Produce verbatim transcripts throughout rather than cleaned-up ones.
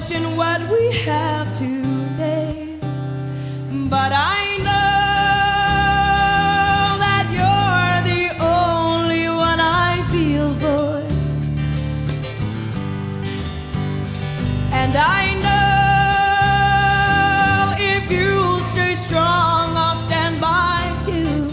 question what we have today, but I know that you're the only one I feel for, and I know if you stay strong, I'll stand by you.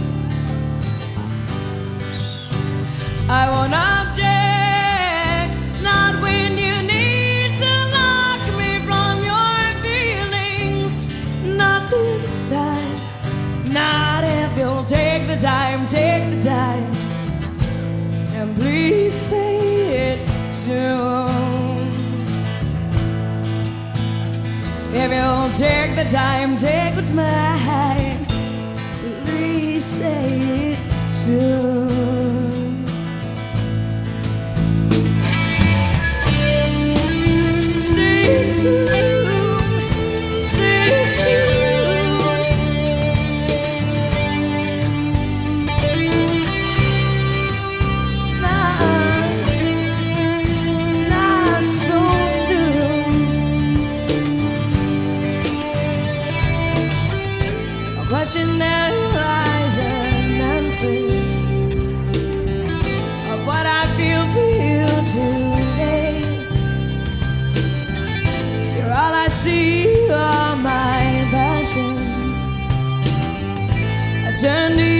I won't object, not when you need to knock me from your feelings. Not this time, not if you'll take the time, take the time, and please say it soon. If you'll take the time, take what's mine, please say it soon. Question that lies an answer of what I feel for you today. You're all I see, all my passion. I turn to you.